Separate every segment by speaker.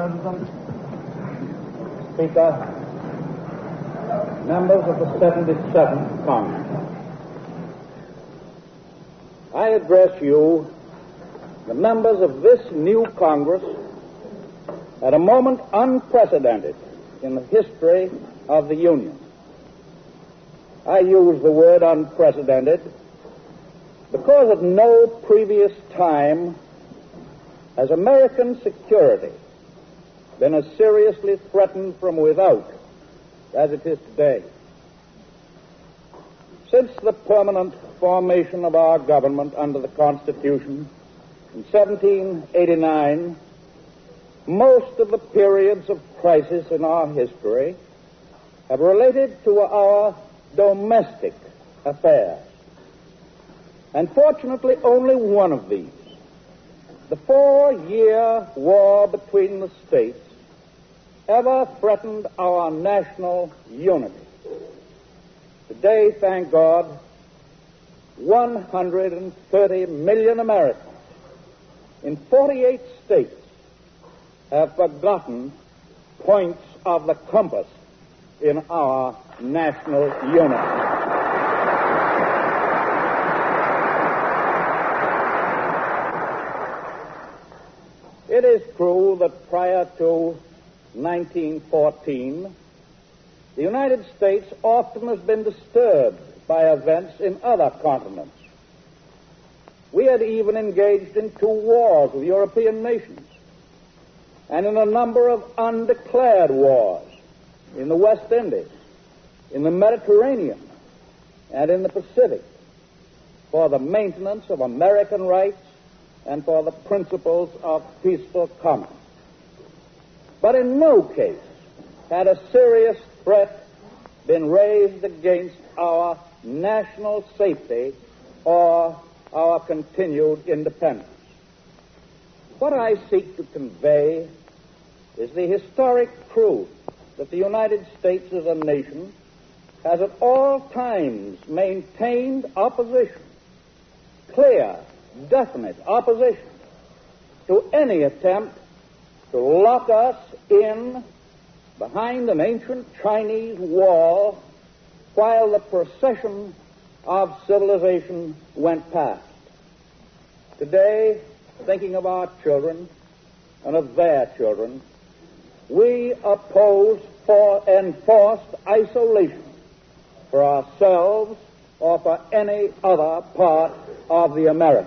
Speaker 1: President.
Speaker 2: Speaker, members of the 77th Congress, I address you, the members of this new Congress, at a moment unprecedented in the history of the Union. I use the word unprecedented because at no previous time has American security been as seriously threatened from without as it is today. Since the permanent formation of our government under the Constitution in 1789, most of the periods of crisis in our history have related to our domestic affairs. And fortunately, only one of these, the 4-year war between the states, ever threatened our national unity. Today, thank God, 130 million Americans in 48 states have forgotten points of the compass in our national unity. It is true that prior to 1914, the United States often has been disturbed by events in other continents. We had even engaged in 2 wars with European nations and in a number of undeclared wars in the West Indies, in the Mediterranean, and in the Pacific for the maintenance of American rights and for the principles of peaceful commerce. But in no case had a serious threat been raised against our national safety or our continued independence. What I seek to convey is the historic truth that the United States as a nation has at all times maintained opposition, clear, definite opposition, to any attempt to lock us in behind an ancient Chinese wall while the procession of civilization went past. Today, thinking of our children and of their children, we oppose enforced isolation for ourselves or for any other part of the Americas.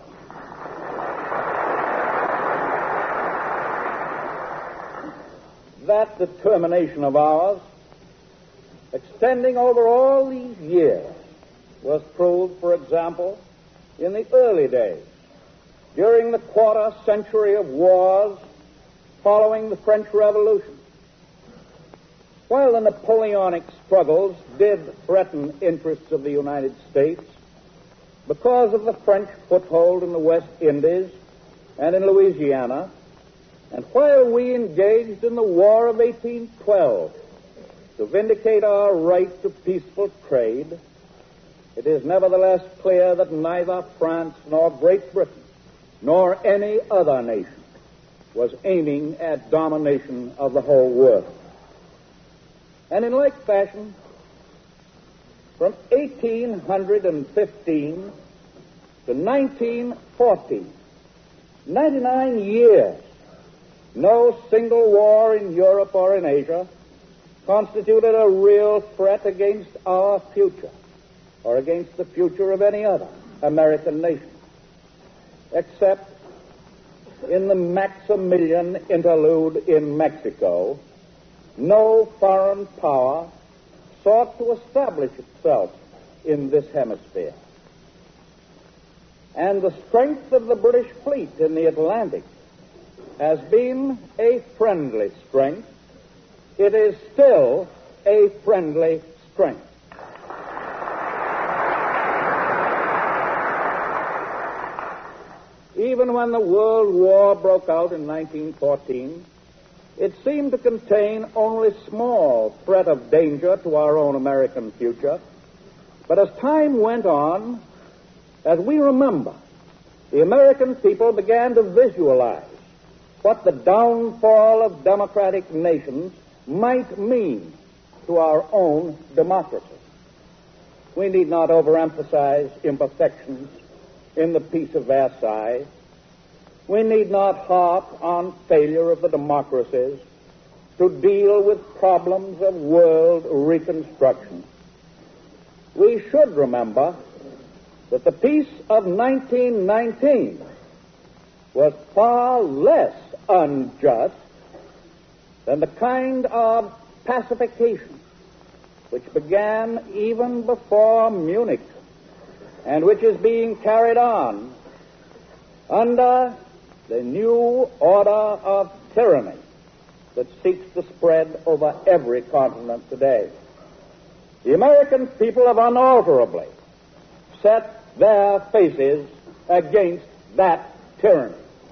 Speaker 2: That determination of ours, extending over all these years, was proved, for example, in the early days, during the quarter century of wars following the French Revolution. While the Napoleonic struggles did threaten interests of the United States because of the French foothold in the West Indies and in Louisiana, and while we engaged in the War of 1812 to vindicate our right to peaceful trade, it is nevertheless clear that neither France nor Great Britain nor any other nation was aiming at domination of the whole world. And in like fashion, from 1815 to 1914, 99 years, no single war in Europe or in Asia constituted a real threat against our future or against the future of any other American nation, except in the Maximilian interlude in Mexico. No foreign power sought to establish itself in this hemisphere. And the strength of the British fleet in the Atlantic has been a friendly strength. It is still a friendly strength. Even when the World War broke out in 1914, it seemed to contain only small threat of danger to our own American future. But as time went on, as we remember, the American people began to visualize what the downfall of democratic nations might mean to our own democracy. We need not overemphasize imperfections in the Peace of Versailles. We need not harp on failure of the democracies to deal with problems of world reconstruction. We should remember that the peace of 1919 was far less unjust than the kind of pacification which began even before Munich and which is being carried on under the new order of tyranny that seeks to spread over every continent today. The American people have unalterably set their faces against that tyranny.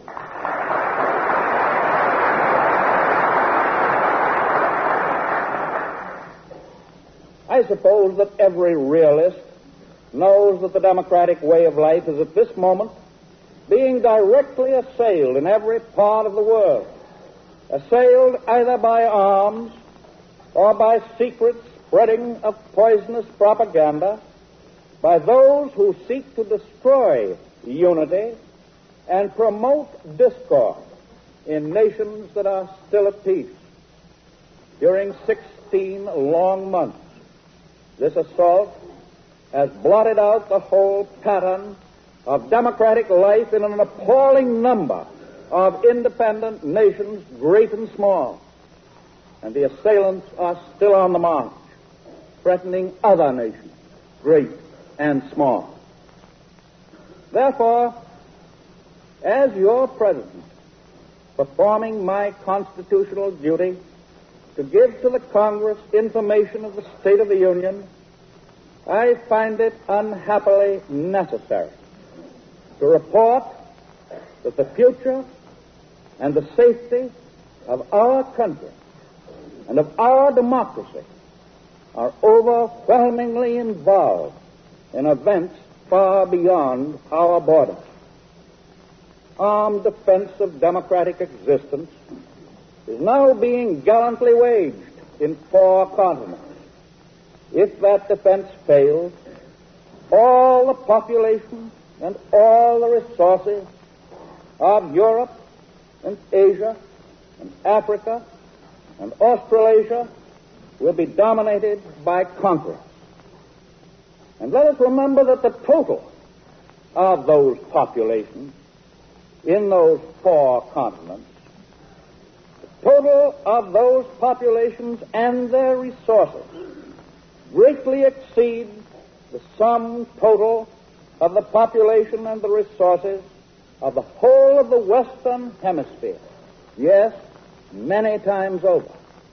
Speaker 2: I suppose that every realist knows that the democratic way of life is at this moment being directly assailed in every part of the world, assailed either by arms or by secret spreading of poisonous propaganda by those who seek to destroy unity and promote discord in nations that are still at peace. During 16 long months, this assault has blotted out the whole pattern of democratic life in an appalling number of independent nations, great and small. And the assailants are still on the march, threatening other nations, great and small. Therefore, as your president, performing my constitutional duty to give to the Congress information of the state of the Union, I find it unhappily necessary to report that the future and the safety of our country and of our democracy are overwhelmingly involved in events far beyond our borders. Armed defense of democratic existence is now being gallantly waged in 4 continents. If that defense fails, all the population and all the resources of Europe and Asia and Africa and Australasia will be dominated by conquerors. And let us remember that the total of those populations in those 4 continents, the total of those populations and their resources greatly exceed the sum total of the population and the resources of the whole of the Western Hemisphere. Yes, many times over.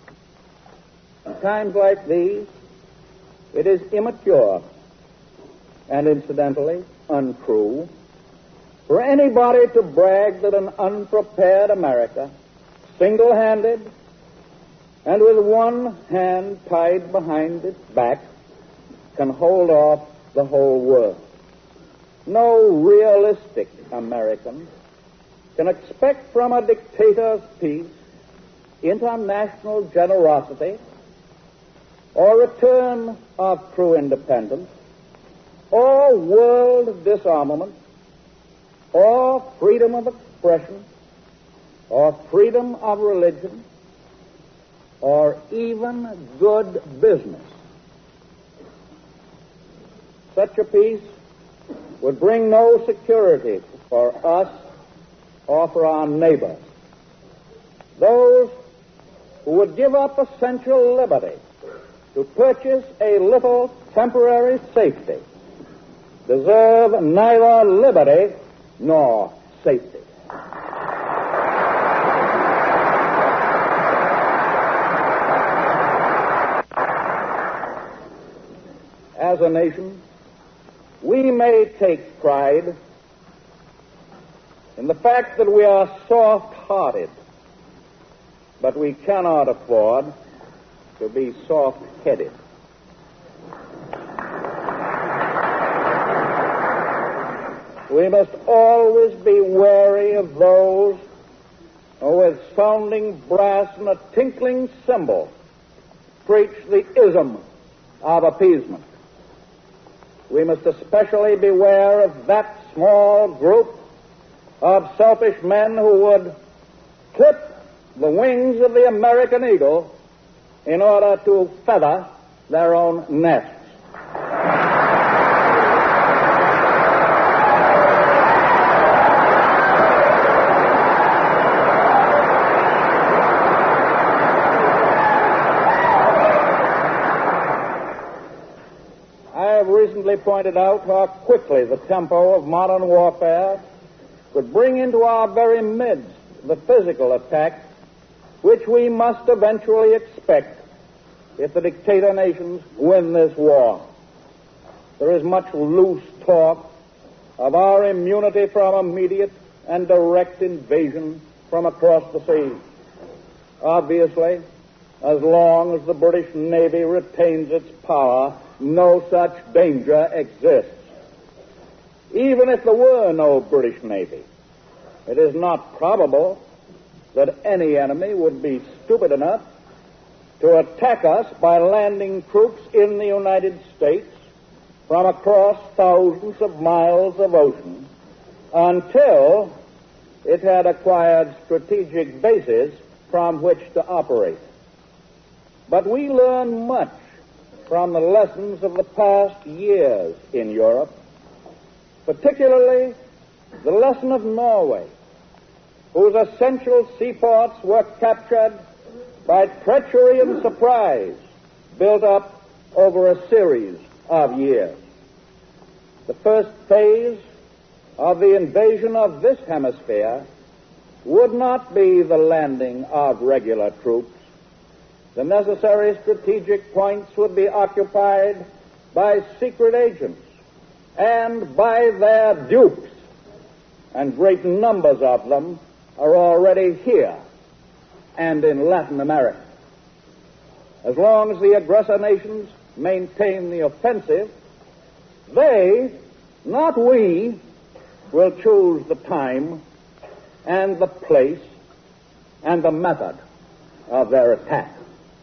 Speaker 2: In times like these, it is immature and incidentally untrue for anybody to brag that an unprepared America, single-handed and with one hand tied behind its back, can hold off the whole world. No realistic American can expect from a dictator's peace international generosity or return of true independence or world disarmament or freedom of expression or freedom of religion or even good business. Such a peace would bring no security for us or for our neighbors. Those who would give up essential liberty to purchase a little temporary safety deserve neither liberty nor safety. As a nation, we may take pride in the fact that we are soft-hearted, but we cannot afford to be soft-headed. We must always be wary of those with sounding brass and a tinkling cymbal, preach the ism of appeasement. We must especially beware of that small group of selfish men who would clip the wings of the American eagle in order to feather their own nests. I have recently pointed out how quickly the tempo of modern warfare could bring into our very midst the physical attack which we must eventually expect if the dictator nations win this war. There is much loose talk of our immunity from immediate and direct invasion from across the sea. Obviously, as long as the British Navy retains its power, no such danger exists. Even if there were no British Navy, it is not probable that any enemy would be stupid enough to attack us by landing troops in the United States from across thousands of miles of ocean until it had acquired strategic bases from which to operate. But we learn much from the lessons of the past years in Europe, particularly the lesson of Norway, whose essential seaports were captured by treachery and surprise built up over a series of years. The first phase of the invasion of this hemisphere would not be the landing of regular troops. The necessary strategic points would be occupied by secret agents and by their dupes, and great numbers of them are already here and in Latin America. As long as the aggressor nations maintain the offensive, they, not we, will choose the time and the place and the method of their attack.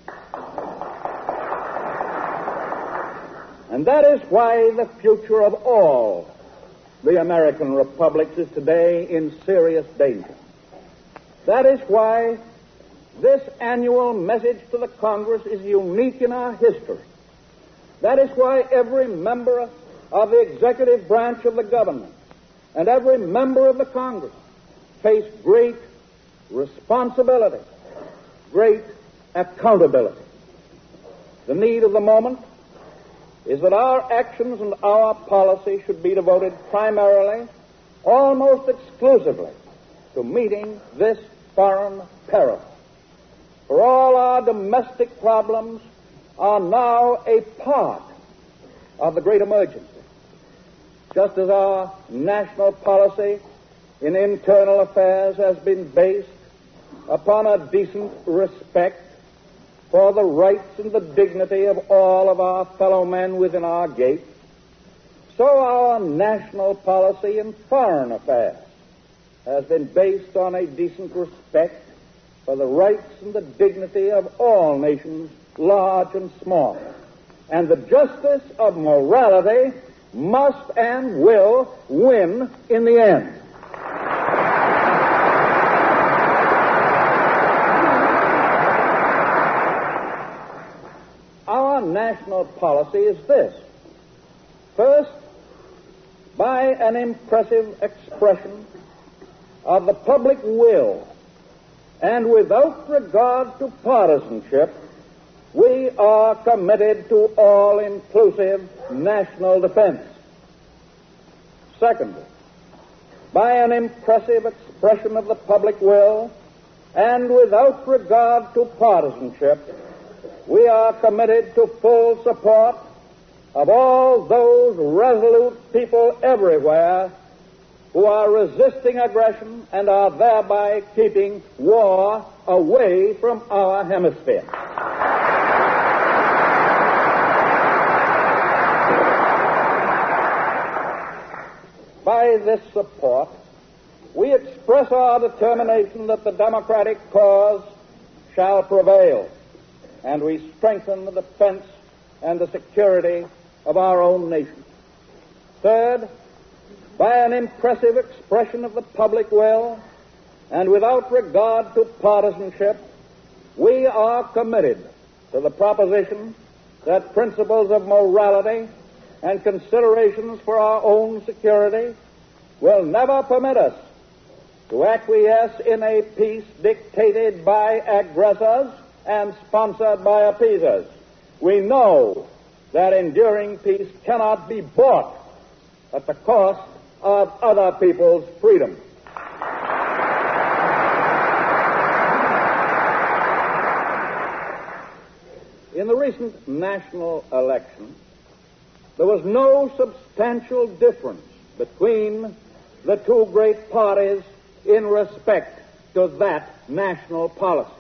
Speaker 2: And that is why the future of all the American republics is today in serious danger. That is why this annual message to the Congress is unique in our history. That is why every member of the executive branch of the government and every member of the Congress face great responsibility, great accountability. The need of the moment is that our actions and our policy should be devoted primarily, almost exclusively, to meeting this foreign peril. For all our domestic problems are now a part of the great emergency. Just as our national policy in internal affairs has been based upon a decent respect for the rights and the dignity of all of our fellow men within our gates, so our national policy in foreign affairs has been based on a decent respect for the rights and the dignity of all nations, large and small. And the justice of morality must and will win in the end. Our national policy is this. First, by an impressive expression of the public will, and without regard to partisanship, we are committed to all-inclusive national defense. Secondly, by an impressive expression of the public will, and without regard to partisanship, we are committed to full support of all those resolute people everywhere who are resisting aggression and are thereby keeping war away from our hemisphere. By this support, we express our determination that the democratic cause shall prevail, and we strengthen the defense and the security of our own nation. Third, by an impressive expression of the public will, and without regard to partisanship, we are committed to the proposition that principles of morality and considerations for our own security will never permit us to acquiesce in a peace dictated by aggressors and sponsored by appeasers. We know that enduring peace cannot be bought at the cost of other people's freedom. In the recent national election, there was no substantial difference between the two great parties in respect to that national policy.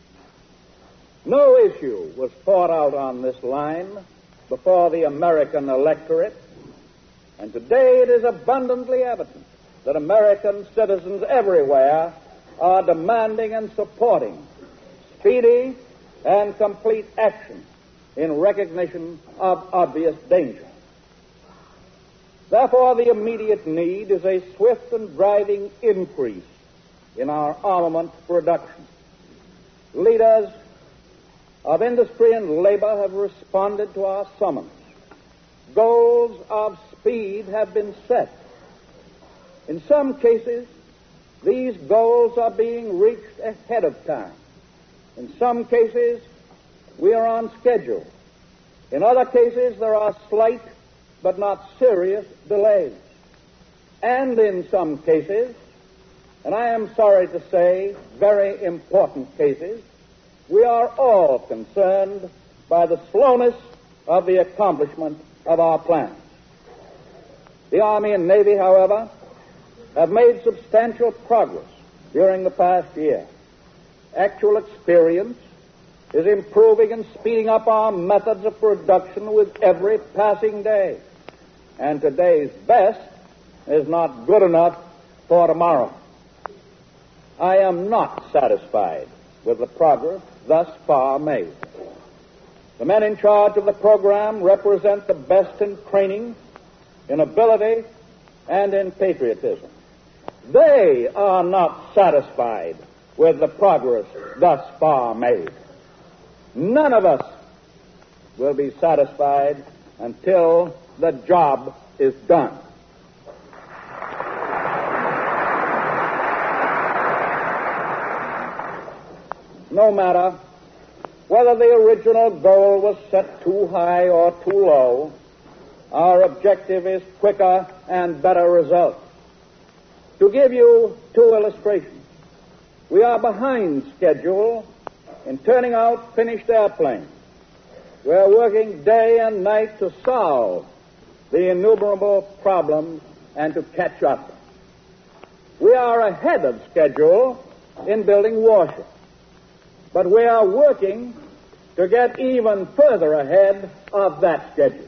Speaker 2: No issue was fought out on this line before the American electorate, and today it is abundantly evident that American citizens everywhere are demanding and supporting speedy and complete action in recognition of obvious danger. Therefore, the immediate need is a swift and driving increase in our armament production. Leaders of industry and labor have responded to our summons. Goals of speed have been set. In some cases, these goals are being reached ahead of time. In some cases, we are on schedule. In other cases, there are slight but not serious delays. And in some cases, and I am sorry to say, very important cases, we are all concerned by the slowness of the accomplishment of our plans. The Army and Navy, however, have made substantial progress during the past year. Actual experience is improving and speeding up our methods of production with every passing day. And today's best is not good enough for tomorrow. I am not satisfied with the progress thus far made. The men in charge of the program represent the best in training, in ability, and in patriotism. They are not satisfied with the progress thus far made. None of us will be satisfied until the job is done. No matter whether the original goal was set too high or too low, our objective is quicker and better results. To give you two illustrations, we are behind schedule in turning out finished airplanes. We are working day and night to solve the innumerable problems and to catch up. We are ahead of schedule in building warships, but we are working to get even further ahead of that schedule.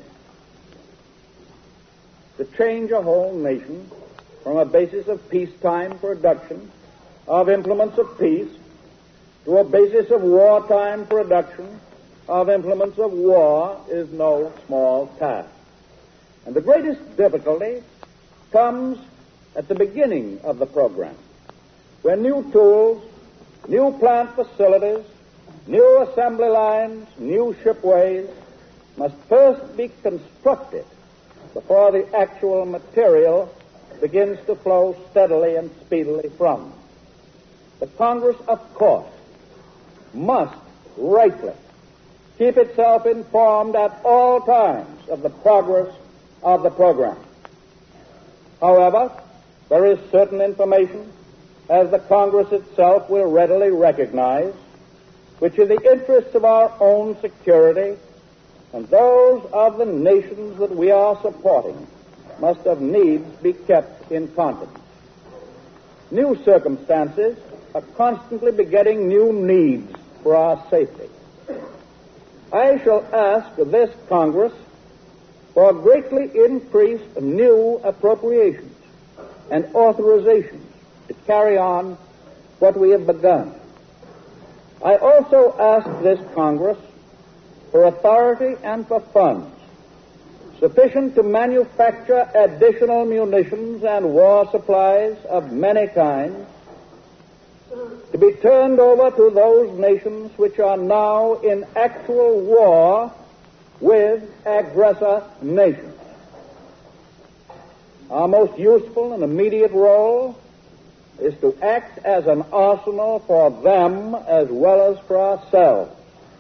Speaker 2: To change a whole nation from a basis of peacetime production of implements of peace to a basis of wartime production of implements of war is no small task. And the greatest difficulty comes at the beginning of the program, where new tools, new plant facilities, new assembly lines, new shipways must first be constructed before the actual material begins to flow steadily and speedily from. The Congress, of course, must rightly keep itself informed at all times of the progress of the program. However, there is certain information, as the Congress itself will readily recognize, which in the interests of our own security and those of the nations that we are supporting must of needs be kept in confidence. New circumstances are constantly begetting new needs for our safety. I shall ask this Congress for greatly increased new appropriations and authorizations to carry on what we have begun. I also ask this Congress for authority and for funds sufficient to manufacture additional munitions and war supplies of many kinds to be turned over to those nations which are now in actual war with aggressor nations. Our most useful and immediate role is to act as an arsenal for them as well as for ourselves.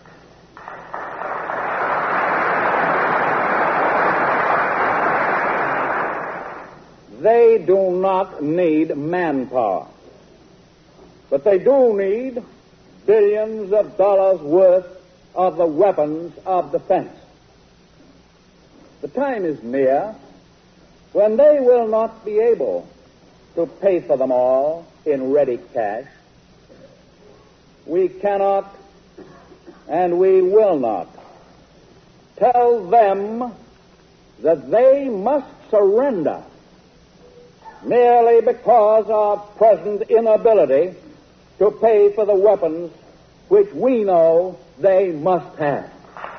Speaker 2: They do not need manpower, but they do need billions of dollars worth of the weapons of defense. The time is near when they will not be able to pay for them all in ready cash. We cannot and we will not tell them that they must surrender merely because of present inability to pay for the weapons which we know they must have.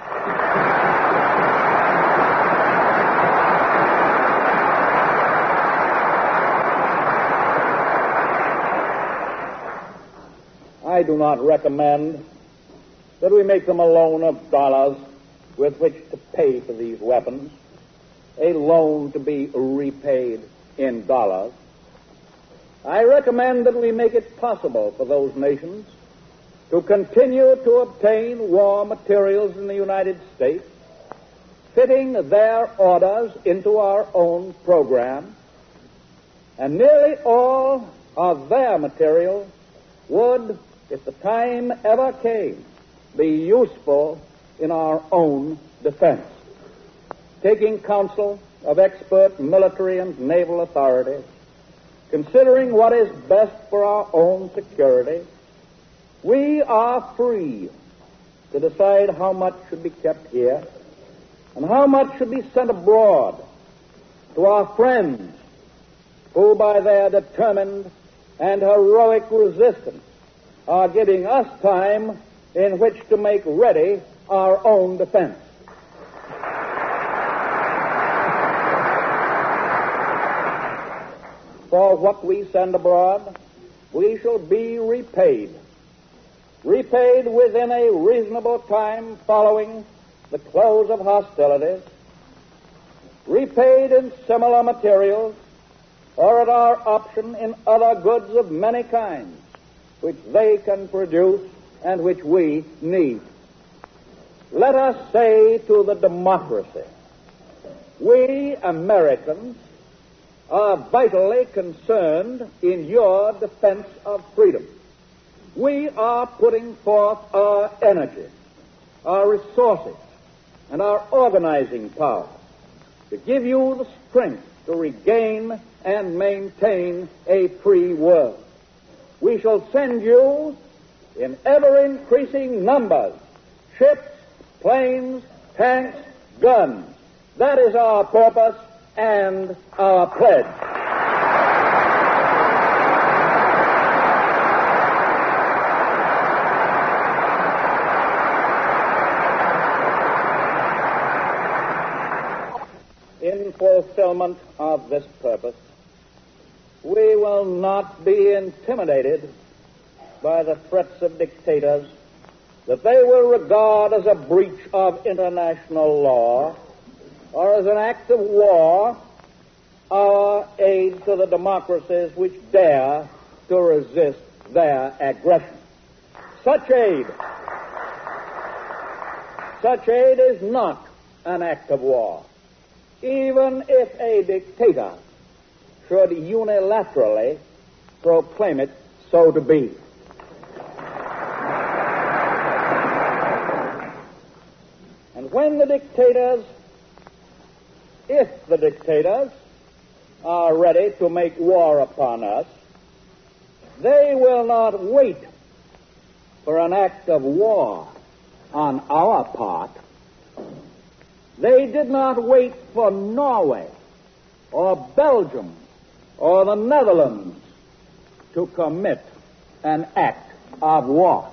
Speaker 2: I do not recommend that we make them a loan of dollars with which to pay for these weapons, a loan to be repaid in dollars. I recommend that we make it possible for those nations to continue to obtain war materials in the United States, fitting their orders into our own program, and nearly all of their material would, if the time ever came, be useful in our own defense. Taking counsel of expert military and naval authorities, considering what is best for our own security, we are free to decide how much should be kept here and how much should be sent abroad to our friends who, by their determined and heroic resistance, are giving us time in which to make ready our own defense. For what we send abroad, we shall be repaid within a reasonable time following the close of hostilities, repaid in similar materials, or at our option in other goods of many kinds, which they can produce and which we need. Let us say to the democracy, we Americans are vitally concerned in your defense of freedom. We are putting forth our energy, our resources, and our organizing power to give you the strength to regain and maintain a free world. We shall send you in ever-increasing numbers ships, planes, tanks, guns. That is our purpose and our pledge. In fulfillment of this purpose, we will not be intimidated by the threats of dictators that they will regard as a breach of international law or as an act of war our aid to the democracies which dare to resist their aggression. Such aid is not an act of war, even if a dictator should unilaterally proclaim it so to be. And when if the dictators are ready to make war upon us, they will not wait for an act of war on our part. They did not wait for Norway or Belgium or the Netherlands to commit an act of war.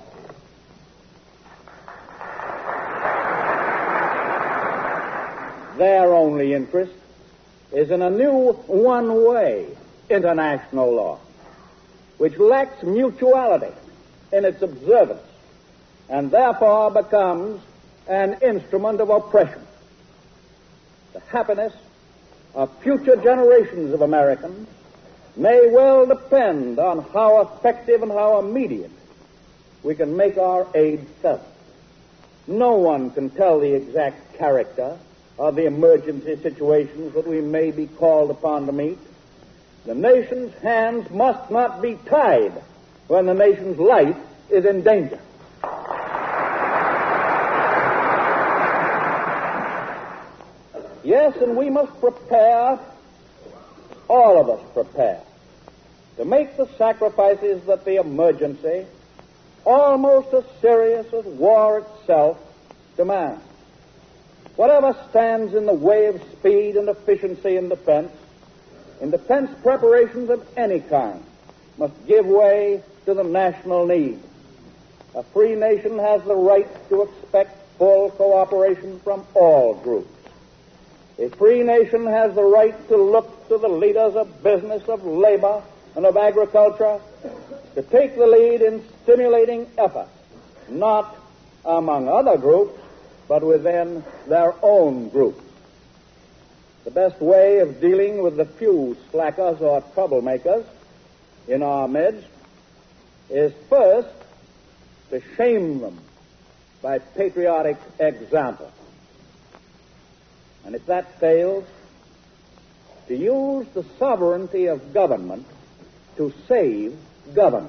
Speaker 2: Their only interest is in a new one-way international law, which lacks mutuality in its observance and therefore becomes an instrument of oppression. The happiness of future generations of Americans may well depend on how effective and how immediate we can make our aid felt. No one can tell the exact character of the emergency situations that we may be called upon to meet. The nation's hands must not be tied when the nation's life is in danger. Yes, and we must prepare, all of us prepare, to make the sacrifices that the emergency, almost as serious as war itself, demands. Whatever stands in the way of speed and efficiency in defense preparations of any kind must give way to the national need. A free nation has the right to expect full cooperation from all groups. A free nation has the right to look to the leaders of business, of labor, and of agriculture to take the lead in stimulating effort, not among other groups, but within their own groups. The best way of dealing with the few slackers or troublemakers in our midst is first to shame them by patriotic example. And if that fails, to use the sovereignty of government to save government.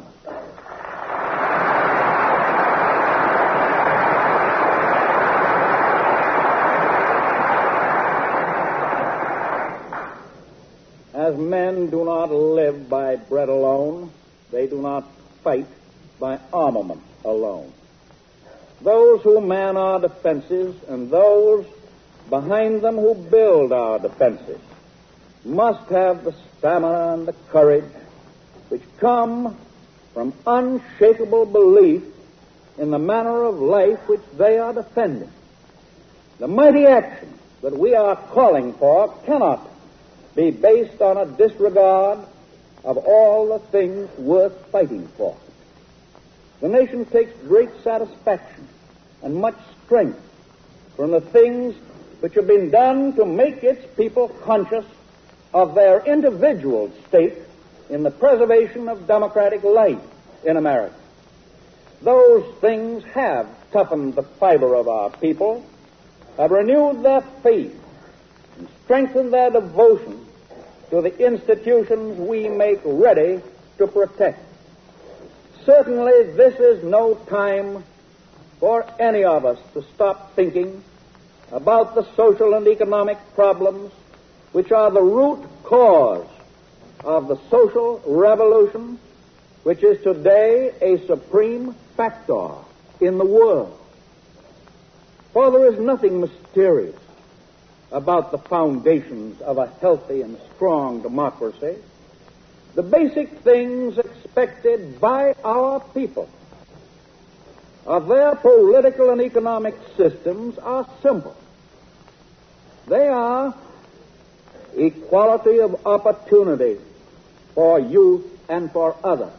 Speaker 2: As men do not live by bread alone, they do not fight by armament alone. Those who man our defenses and those behind them who build our defenses must have the stamina and the courage which come from unshakable belief in the manner of life which they are defending. The mighty action that we are calling for cannot be based on a disregard of all the things worth fighting for. The nation takes great satisfaction and much strength from the things which have been done to make its people conscious of their individual stake in the preservation of democratic life in America. Those things have toughened the fiber of our people, have renewed their faith, and strengthened their devotion to the institutions we make ready to protect. Certainly, this is no time for any of us to stop thinking about the social and economic problems which are the root cause of the social revolution which is today a supreme factor in the world. For there is nothing mysterious about the foundations of a healthy and strong democracy. The basic things expected by our people of their political and economic systems are simple. They are equality of opportunity for youth and for others,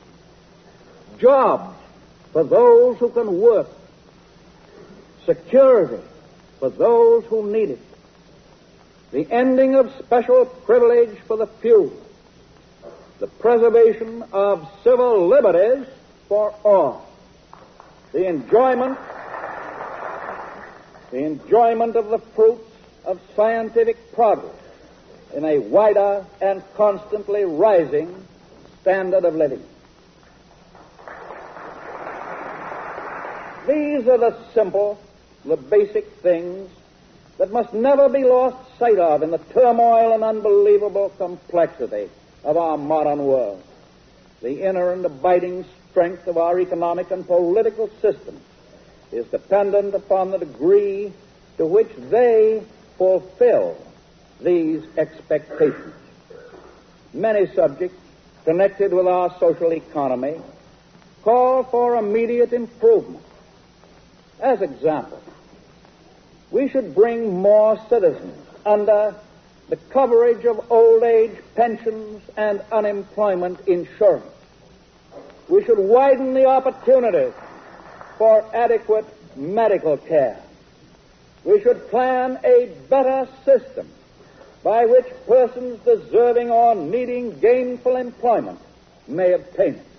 Speaker 2: jobs for those who can work, security for those who need it, the ending of special privilege for the few, the preservation of civil liberties for all, the enjoyment of the fruits of scientific progress in a wider and constantly rising standard of living. These are the simple, the basic things that must never be lost sight of in the turmoil and unbelievable complexity of our modern world. The inner and abiding strength of our economic and political systems is dependent upon the degree to which they fulfill these expectations. Many subjects connected with our social economy call for immediate improvement. As example, we should bring more citizens under the coverage of old age pensions and unemployment insurance. We should widen the opportunities for adequate medical care. We should plan a better system by which persons deserving or needing gainful employment may obtain it.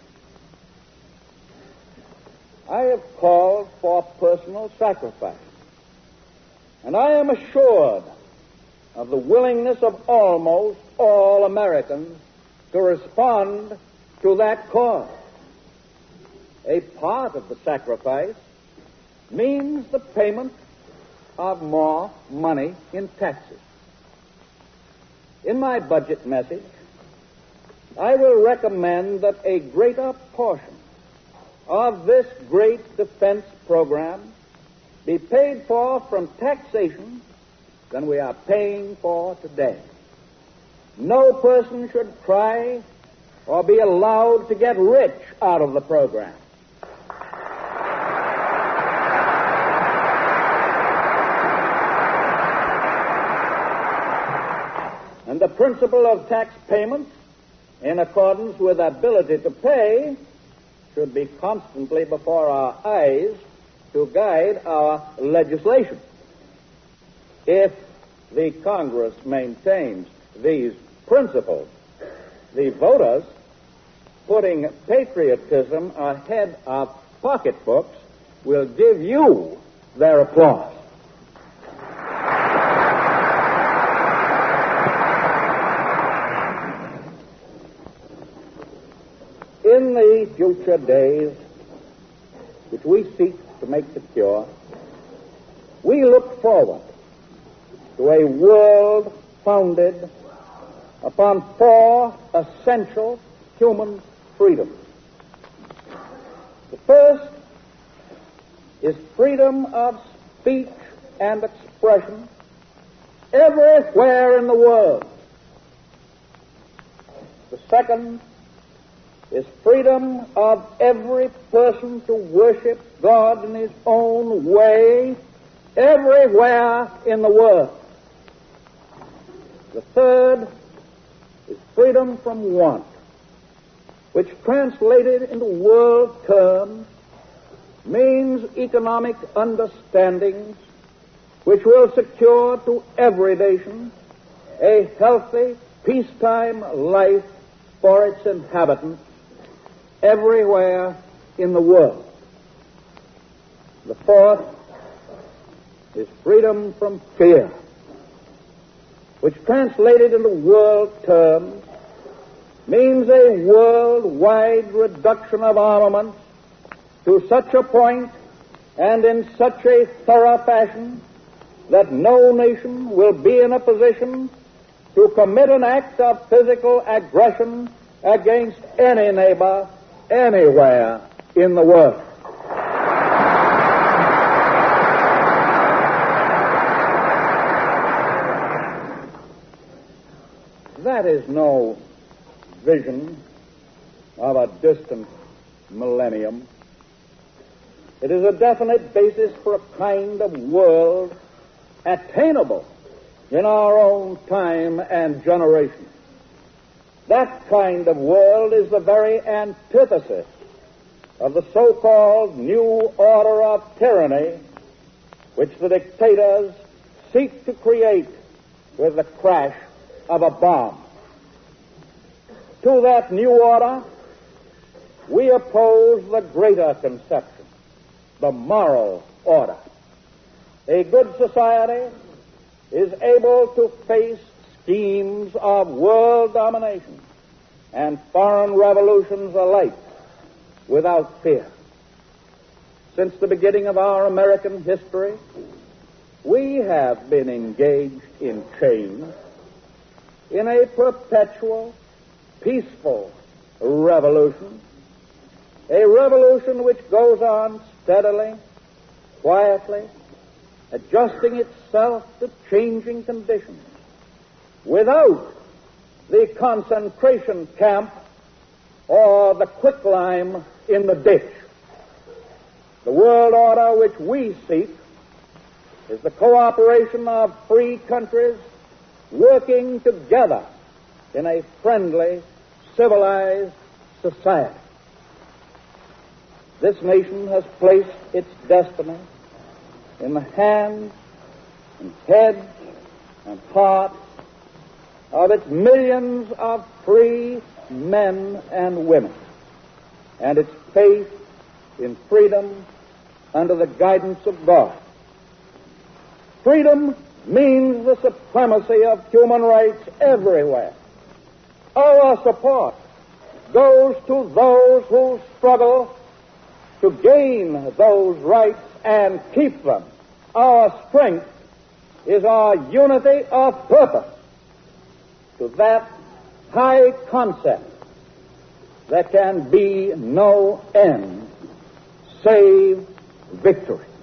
Speaker 2: I have called for personal sacrifice, and I am assured of the willingness of almost all Americans to respond to that call. A part of the sacrifice means the payment of more money in taxes. In my budget message, I will recommend that a greater portion of this great defense program be paid for from taxation than we are paying for today. No person should try or be allowed to get rich out of the program. And the principle of tax payments, in accordance with ability to pay, should be constantly before our eyes to guide our legislation. If the Congress maintains these principles, the voters, putting patriotism ahead of pocketbooks, will give you their applause. In the future days, which we seek to make secure, we look forward to a world founded upon four essential human freedoms. The first is freedom of speech and expression everywhere in the world. The second is freedom of every person to worship God in his own way everywhere in the world. The third is freedom from want, which translated into world terms means economic understandings which will secure to every nation a healthy, peacetime life for its inhabitants everywhere in the world. The fourth is freedom from fear, which translated into world terms means a worldwide reduction of armaments to such a point and in such a thorough fashion that no nation will be in a position to commit an act of physical aggression against any neighbor anywhere in the world. That is no vision of a distant millennium. It is a definite basis for a kind of world attainable in our own time and generation. That kind of world is the very antithesis of the so-called new order of tyranny which the dictators seek to create with the crash of a bomb. To that new order, we oppose the greater conception, the moral order. A good society is able to face schemes of world domination and foreign revolutions alike without fear. Since the beginning of our American history, we have been engaged in change, in a perpetual, peaceful revolution, a revolution which goes on steadily, quietly, adjusting itself to changing conditions, without the concentration camp or the quicklime in the ditch. The world order which we seek is the cooperation of free countries working together in a friendly, civilized society. This nation has placed its destiny in the hands and heads and hearts of its millions of free men and women, and its faith in freedom under the guidance of God. Freedom means the supremacy of human rights everywhere. Our support goes to those who struggle to gain those rights and keep them. Our strength is our unity of purpose. To that high concept, there can be no end save victory.